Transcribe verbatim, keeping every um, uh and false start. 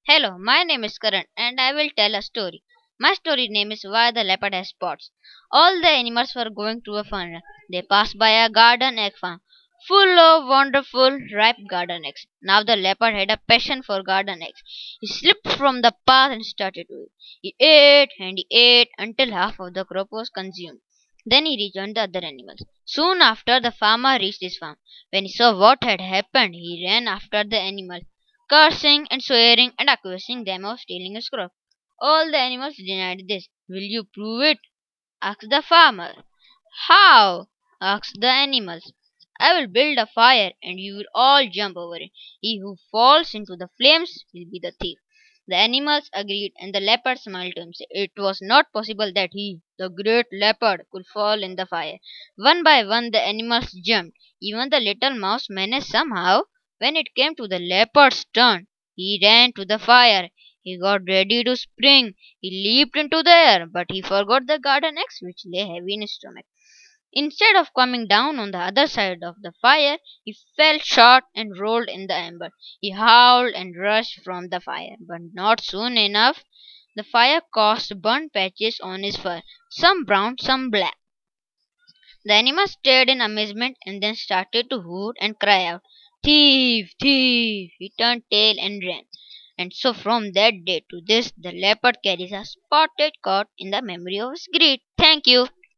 Hello, my name is Karan and I will tell a story. My story name is Why the Leopard Has Spots. All the animals were going to a fun run. They passed by a garden egg farm full of wonderful ripe garden eggs. Now the leopard had a passion for garden eggs. He slipped from the path and started to eat. He ate and he ate until half of the crop was consumed. Then he rejoined the other animals. Soon after, the farmer reached his farm. When he saw what had happened, he ran after the animals, cursing and swearing and accusing them of stealing his crop. All the animals denied this. Will you prove it? Asked the farmer. How? Asked the animals. I will build a fire and you will all jump over it. He who falls into the flames will be the thief. The animals agreed, and the leopard smiled to himself. It was not possible that he, the great leopard, could fall in the fire. One by one, the animals jumped. Even the little mouse managed somehow. When it came to the leopard's turn, he ran to the fire. He got ready to spring. He leaped into the air, but he forgot the garden axe which lay heavy in his stomach. Instead of coming down on the other side of the fire, he fell short and rolled in the ember. He howled and rushed from the fire, but not soon enough. The fire caused burnt patches on his fur, some brown, some black. The animal stared in amazement and then started to hoot and cry out, Thief! Thief! He turned tail and ran. And so from that day to this, the leopard carries a spotted coat in the memory of his greed. Thank you.